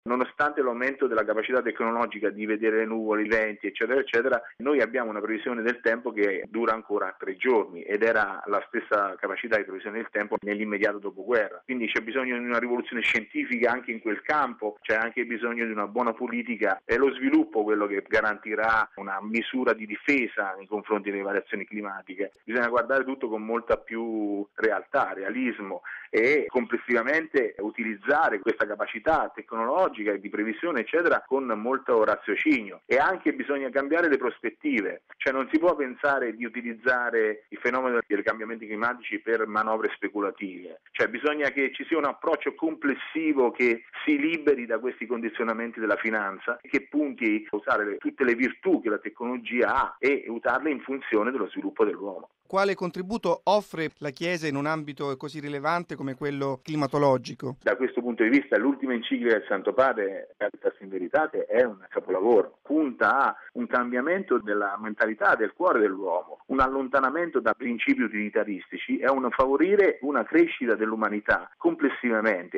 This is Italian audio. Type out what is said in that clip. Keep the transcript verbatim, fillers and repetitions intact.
nonostante l'aumento della capacità tecnologica di vedere le nuvole, i venti, eccetera, eccetera, noi abbiamo una previsione del tempo che dura ancora tre giorni ed era la stessa capacità di previsione del tempo nell'immediato dopoguerra. Quindi c'è bisogno di una rivoluzione scientifica anche in quel campo, c'è anche bisogno di una buona politica e lo sviluppo quello che garantirà una misura di difesa nei confronti delle variazioni climatiche. Bisogna guardare tutto con molta più realtà, realismo e complessivamente utilizzare questa capacità tecnologica e di previsione eccetera con molto raziocinio, e anche bisogna cambiare le prospettive, cioè non si può pensare di utilizzare il fenomeno dei cambiamenti climatici per manovre speculative, cioè bisogna che ci sia un approccio complessivo che si liberi da questi condizionamenti della finanza, che punti a usare le, tutte le virtù che la tecnologia ha e usarle in funzione dello sviluppo dell'uomo. Quale contributo offre la Chiesa in un ambito così rilevante come quello climatologico? Da questo punto di vista l'ultima enciclica del Santo Padre, Caritas in Veritate, è un capolavoro. Punta a un cambiamento della mentalità, del cuore dell'uomo, un allontanamento da principi utilitaristici e un favorire una crescita dell'umanità complessivamente.